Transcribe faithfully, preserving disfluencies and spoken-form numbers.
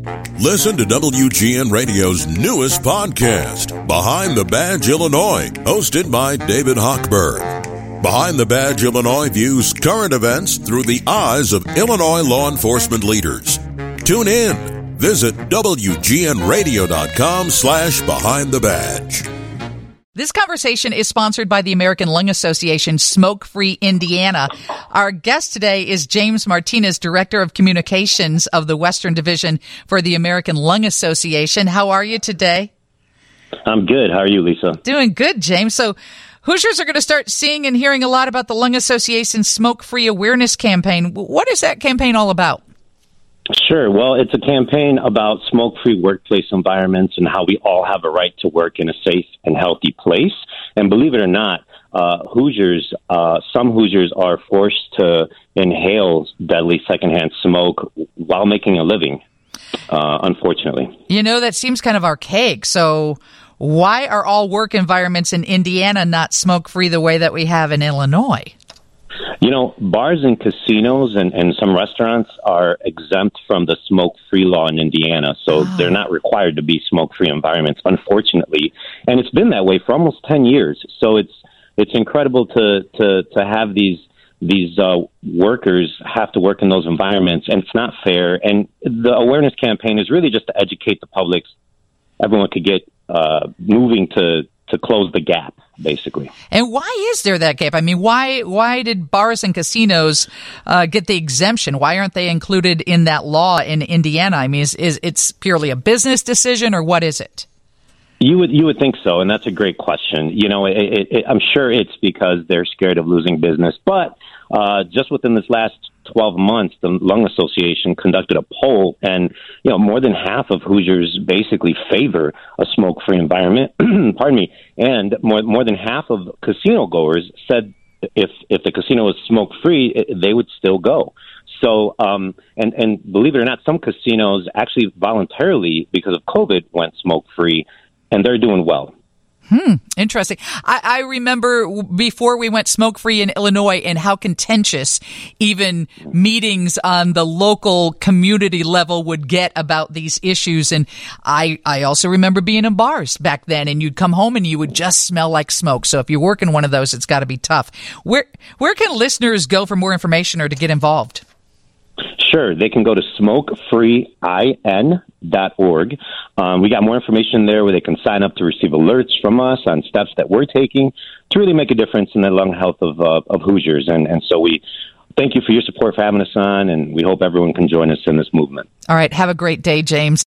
Listen to W G N Radio's newest podcast, Behind the Badge Illinois, hosted by David Hochberg. Behind the Badge Illinois views current events through the eyes of Illinois law enforcement leaders. Tune in. Visit W G N radio dot com slash behind the badge. This conversation is sponsored by the American Lung Association, Smoke Free Indiana. Our guest today is James Martinez, Director of Communications of the Western Division for the American Lung Association. How are you today? I'm good. How are you, Lisa? Doing good, James. So Hoosiers are going to start seeing and hearing a lot about the Lung Association's Smoke Free Awareness Campaign. What is that campaign all about? Sure. Well, it's a campaign about smoke-free workplace environments and how we all have a right to work in a safe and healthy place. And believe it or not, uh, Hoosiers, uh, some Hoosiers are forced to inhale deadly secondhand smoke while making a living, uh, unfortunately. You know, that seems kind of archaic. So why are all work environments in Indiana not smoke-free the way that we have in Illinois? You know, bars and casinos and, and some restaurants are exempt from the smoke-free law in Indiana, so oh. they're not required to be smoke-free environments, unfortunately. And it's been that way for almost ten years. So it's it's incredible to to, to have these these uh, workers have to work in those environments, and it's not fair. And the awareness campaign is really just to educate the public. Everyone could get uh, moving to to close the gap, basically. And why is there that gap? I mean, why why did bars and casinos uh, get the exemption? Why aren't they included in that law in Indiana? I mean, is, is it's purely a business decision, or what is it? You would you would think so, and that's a great question. You know, it, it, it, I'm sure it's because they're scared of losing business. But uh, just within this last twelve months, the Lung Association conducted a poll, and you know, more than half of Hoosiers basically favor a smoke-free environment. Pardon me, and more more than half of casino goers said if if the casino was smoke-free, they would still go. So, um, and and believe it or not, some casinos actually voluntarily, because of COVID, went smoke-free. And they're doing well. Hmm. Interesting. I, I remember before we went smoke-free in Illinois and how contentious even meetings on the local community level would get about these issues. And I, I also remember being in bars back then, and you'd come home and you would just smell like smoke. So if you work in one of those, it's got to be tough. Where, where can listeners go for more information or to get involved? Sure. They can go to smoke free in dot org. Um, we got more information there where they can sign up to receive alerts from us on steps that we're taking to really make a difference in the lung health of uh, of Hoosiers. And, and so we thank you for your support for having us on, and we hope everyone can join us in this movement. All right. Have a great day, James.